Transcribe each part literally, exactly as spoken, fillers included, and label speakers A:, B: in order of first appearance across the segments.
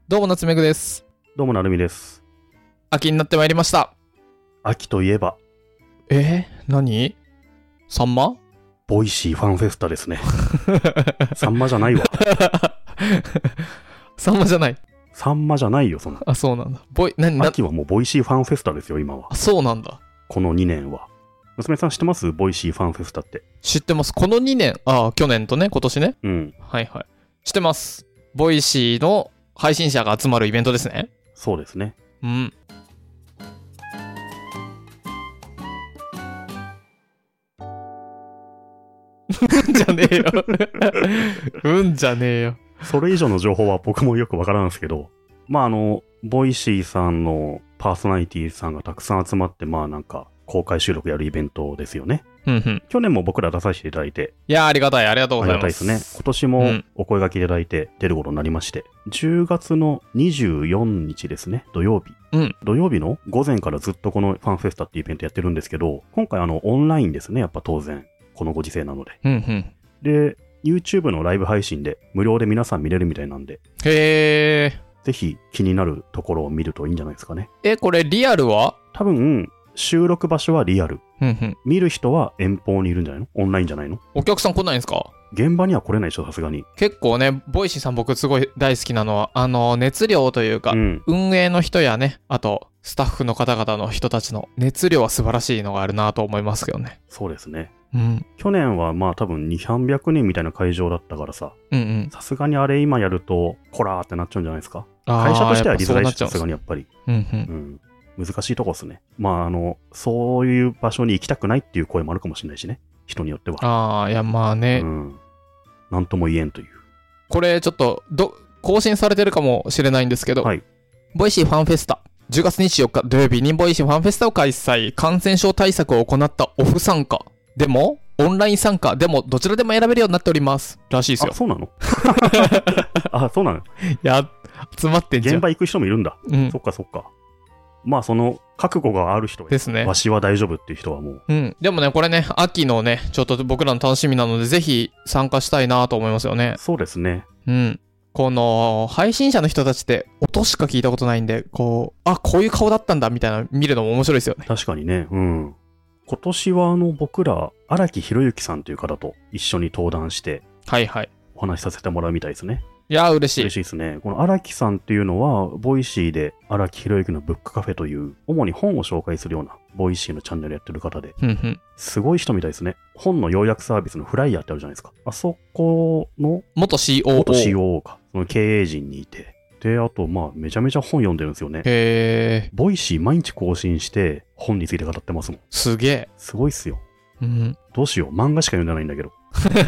A: どうも夏目ぐです。
B: どうもなるみです。
A: 秋になってまいりました。
B: 秋といえば
A: えー、何？サンマ？
B: ボイシーファンフェスタですね。サンマじゃないわ。
A: サンマじゃない。
B: サンマじゃないよそんな。
A: あ、そうなんだ。ボイ何な
B: 秋はもうボイシーファンフェスタですよ今は。
A: あ、そうなんだ。
B: このにねんは。娘さん知ってます？ボイシーファンフェスタって。
A: 知ってます。このにねん、あ、去年とね、今年ね。
B: うん。
A: はいはい。知ってます。ボイシーの配信者が集まるイベントですね。
B: そうですね。
A: うん。うんじゃねえよ。うんじゃねえよ。
B: それ以上の情報は僕もよくわからんですけど、まああの、ボイシーさんのパーソナリティさんがたくさん集まって、まあなんか公開収録やるイベントですよね。
A: うんうん。
B: 去年も僕ら出させていただいて。
A: いやーありがたい、ありがとうございます。
B: ありがたいですね。今年もお声掛けいただいて出ることになりまして、うん、じゅうがつのにじゅうよっかですね、土曜日。
A: うん。
B: 土曜日の午前からずっとこのファンフェスタっていうイベントやってるんですけど、今回あのオンラインですね、やっぱ当然。このご時世なので。
A: うんうん。
B: で、YouTube のライブ配信で無料で皆さん見れるみたいなんで。
A: へー。
B: ぜひ気になるところを見るといいんじゃないですかね。
A: え、これリアルは？
B: 多分、収録場所はリアル。
A: うんうん。
B: 見る人は遠方にいるんじゃないの？オンラインじゃないの？
A: お客さん来ないんですか？
B: 現場には来れないでしょ、さすがに。
A: 結構ね、ボイシーさん僕すごい大好きなのは、あの、熱量というか、うん、運営の人やね、あと、スタッフの方々の人たちの熱量は素晴らしいのがあるなと思いますけどね。
B: そうですね。
A: うん。
B: 去年はまあ多分にひゃく、さんびゃくにんみたいな会場だったからさ。
A: うんうん。
B: さすがにあれ今やると、こらーってなっちゃうんじゃないですか。会社としてはやりづらいし、さすがにやっぱり。
A: うんうん。
B: うん。難しいとこっすね。まああの、そういう場所に行きたくないっていう声もあるかもしれないしね。人によっては。
A: ああ、いやまあね。
B: うん。なんとも言えんという。
A: これちょっと、ど、更新されてるかもしれないんですけど、はい。ボイシーファンフェスタ。じゅうがつにじゅうよっか土曜日にボイシーファンフェスタを開催。感染症対策を行ったオフ参加。でも、オンライン参加でもどちらでも選べるようになっております。らしいですよ。
B: あ、そうなの？あ、そうなの？い
A: や、集まってんじゃん。
B: 現場行く人もいるんだ。うん。そっかそっか。まあその覚悟がある人
A: ですね。
B: わしは大丈夫っていう人はもう。
A: うん。でもね、これね、秋のね、ちょっと僕らの楽しみなので、ぜひ参加したいなと思いますよね。
B: そうですね。
A: うん。この配信者の人たちって音しか聞いたことないんで、こう、あ、こういう顔だったんだみたいな見るのも面白いですよね。
B: 確かにね。うん。今年はあの僕ら荒木博之さんという方と一緒に登壇して、
A: はいはい。
B: お話しさせてもらうみたいですね。
A: いやー嬉しい。
B: 嬉しいですね。この荒木さんっていうのは、ボイシーで荒木博之のブックカフェという、主に本を紹介するようなボイシーのチャンネルやってる方で、
A: うんうん、
B: すごい人みたいですね。本の要約サービスのフライヤーってあるじゃないですか。あそこの
A: 元 シーオーオー。
B: 元 シーオーオー か。その経営陣にいて、で、あと、まあ、めちゃめちゃ本読んでるんですよね。
A: へー。
B: ボイシー毎日更新して、本について語ってますもん。
A: すげえ。
B: すごいっすよ。
A: うん。
B: どうしよう。漫画しか読んでないんだけど。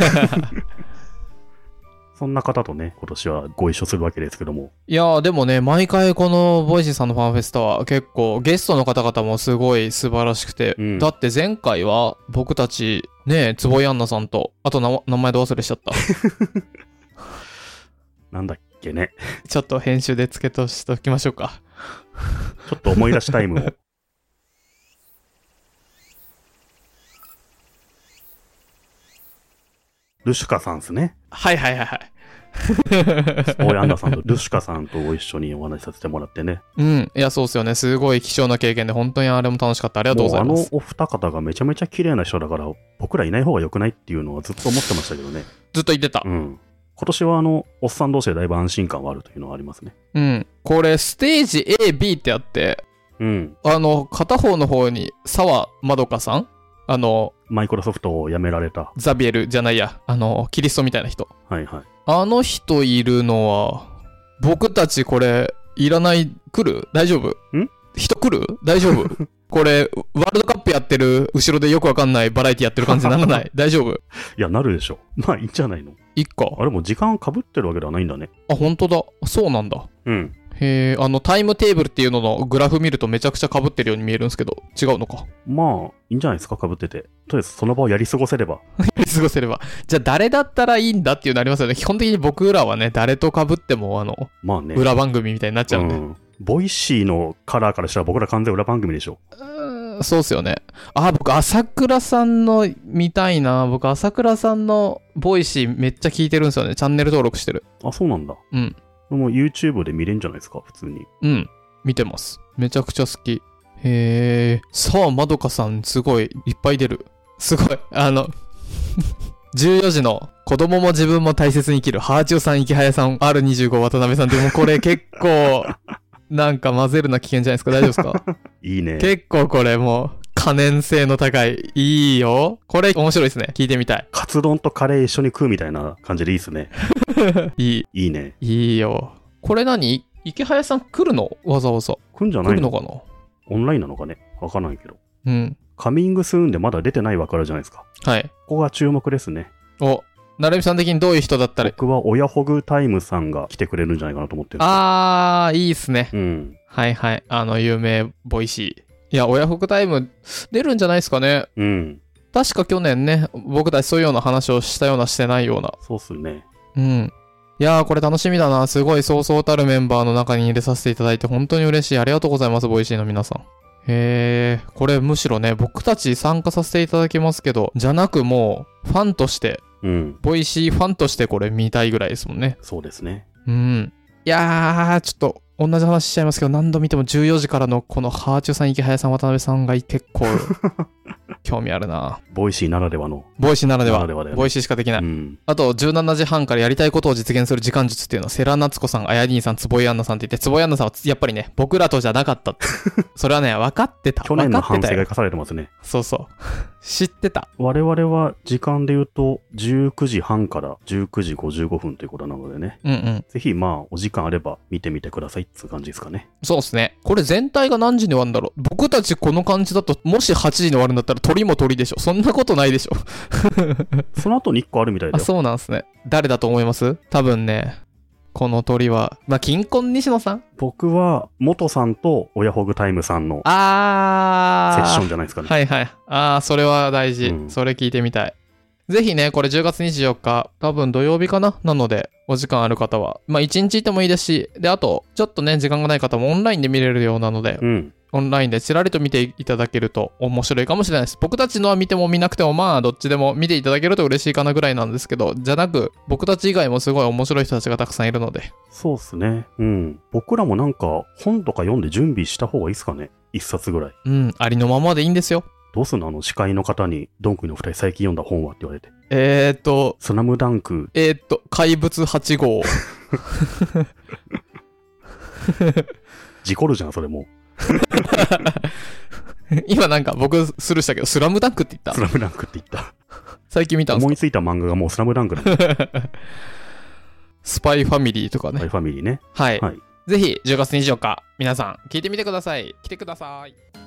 B: そんな方とね、今年はご一緒するわけですけども。
A: いやー、でもね、毎回このボイシーさんのファンフェスタは結構ゲストの方々もすごい素晴らしくて、うん、だって前回は僕たち、ね、坪井杏奈さんと、あと名前ど忘れしちゃった。
B: なんだっけね。
A: ちょっと編集で付け足しておきましょうか。
B: ちょっと思い出しタイムを。ルシュカさんですね。
A: はいはいはいはい。
B: 坪井杏奈さんとルシュカさんとご一緒にお話しさせてもらってね。
A: うん。いや、そうですよね。すごい貴重な経験で、本当にあれも楽しかった。ありがとうございます。
B: もうあのお二方がめちゃめちゃ綺麗な人だから、僕らいない方が良くないっていうのはずっと思ってましたけどね。
A: ずっと言ってた。
B: うん。今年はあの、おっさん同士でだいぶ安心感はあるというのはありますね。
A: うん。これ、ステージ A、B ってあって、
B: うん。
A: あの、片方の方に澤まどかさんあの、
B: マイクロソフトを辞められた。
A: ザビエルじゃないや。あの、キリストみたいな人。
B: はいはい。
A: あの人いるのは、僕たちこれ、いらない、来る？大丈夫？
B: ん？
A: 人来る？大丈夫？これ、ワールドカップやってる、後ろでよくわかんないバラエティやってる感じにならない？大丈夫？い
B: や、なるでしょ。まあ、いいんじゃないの？
A: いっか。
B: あれも時間被ってるわけではないんだね。
A: あ、本当だ。そうなんだ。
B: うん。
A: へえ、あの、タイムテーブルっていうののグラフ見るとめちゃくちゃ被ってるように見えるんですけど、違うのか。
B: まあ、いいんじゃないですか、被ってて。とりあえず、その場をやり過ごせれば。
A: やり過ごせれば。じゃあ、誰だったらいいんだっていうのありますよね。基本的に僕らはね、誰と被っても、あの、
B: まあね。
A: 裏番組みたいになっちゃうんで。うん、
B: ボイシーのカラーからしたら僕ら完全裏番組でしょ。
A: うーん、そうっすよね。あ、僕、朝倉さんの見たいな。僕、朝倉さんのボイシーめっちゃ聞いてるんですよね。チャンネル登録してる。
B: あ、そうなんだ。
A: うん。
B: もう YouTube で見れるんじゃないですか、普通に。
A: うん。見てます。めちゃくちゃ好き。へー。さあ、まどかさん、すごい、いっぱい出る。すごい。あの、じゅうよじの子供も自分も大切に生きる、ハーチューさん、池早さん、アールにじゅうご 渡辺さん。でもこれ結構、なんか混ぜるな危険じゃないですか。大丈夫ですか？
B: いいね。
A: 結構これもう、可燃性の高い。いいよ。これ面白いですね。聞いてみたい。
B: カツ丼とカレー一緒に食うみたいな感じでいいですね。
A: いい。
B: いいね。
A: いいよ。これ何？池早さん来るの？わざわざ。
B: 来るんじゃないの？
A: 来るのかな？
B: オンラインなのかね、わからないけど。
A: うん。
B: カミングスーンでまだ出てないわからじゃないですか。
A: はい。
B: ここが注目ですね。
A: お、なるみさん的にどういう人だったら？
B: 僕は親ホグタイムさんが来てくれるんじゃないかなと思ってるんですよ。
A: あー、いいっすね。
B: うん。
A: はいはい。あの、有名ボイシー。いや、親ホグタイム出るんじゃないですかね。
B: うん。
A: 確か去年ね、僕たちそういうような話をしたようなしてないような。
B: そうっすね。
A: うん。いやー、これ楽しみだな。すごいそうそうたるメンバーの中に入れさせていただいて本当に嬉しい。ありがとうございます、ボイシーの皆さん。へー、これむしろね、僕たち参加させていただきますけど、じゃなくもう、ファンとして、
B: うん。
A: ボイシーファンとしてこれ見たいぐらいですもんね。
B: そうですね。
A: うん。いやー、ちょっと、同じ話しちゃいますけど、何度見てもじゅうよじからのこのハーチューさん、池早さん、渡辺さんが結構、興味あるな。
B: ボイシーならではの。
A: ボイシーならでは。
B: ならではだよね。
A: ボイシーしかできない。
B: うん。
A: あと、じゅうしちじはんからやりたいことを実現する時間術っていうのは、セラナツコさん、あやにんさん、つぼいアンナさんって言って、つぼいアンナさんはやっぱりね、僕らとじゃなかったって。それはね、分かってた。
B: 去年の反省が
A: 分かってたよ。
B: 生かされてますね。
A: そうそう。知ってた。
B: 我々は時間で言うとじゅうくじはんからじゅうくじごじゅうごふんということなのでね。
A: うんうん。
B: ぜひまあお時間あれば見てみてくださいっていう感じですかね。
A: そうですね。これ全体が何時に終わるんだろう。僕たちこの感じだと、もしはちじに終わるんだったら鳥も鳥でしょ。そんなことないでしょ。
B: その後にいっこあるみたいだ
A: あ、
B: よ。
A: そうなんですね。誰だと思います？多分ね、この鳥は、まあ、金婚西野さん？
B: 僕は元さんと親ホグタイムさんの
A: あー。
B: セッションじゃないですかね。
A: はいはい。あー、それは大事。
B: うん
A: それ聞いてみたい。ぜひね、これじゅうがつにじゅうよっか、多分土曜日かななので、お時間ある方は、まあいちにちいてもいいですし、で、あと、ちょっとね、時間がない方もオンラインで見れるようなので、
B: うん。
A: オンラインでちらりと見ていただけると面白いかもしれないです。僕たちのは見ても見なくても、まあどっちでも見ていただけると嬉しいかなぐらいなんですけど、じゃなく、僕たち以外もすごい面白い人たちがたくさんいるので。
B: そうっすね。うん。僕らもなんか本とか読んで準備した方がいいっすかね。一冊ぐらい。
A: うん、ありのままでいいんですよ。
B: どうすんのあの司会の方に、ドンクの二人最近読んだ本はって言われて。
A: えーっと、
B: スラムダンク。
A: えーっと、怪物はち号。
B: 事故るじゃん、それも
A: 今なんか僕スルーしたけど、スラムダンクって言った
B: スラムダンクって言った。
A: 最近見たんですか？
B: 思いついた漫画がもうスラムダンクだ。
A: スパイファミリーとかね。
B: スパイファミリーね。
A: はい。
B: はい。
A: ぜひじゅうがつにじゅうよっか、皆さん聞いてみてください。来てください。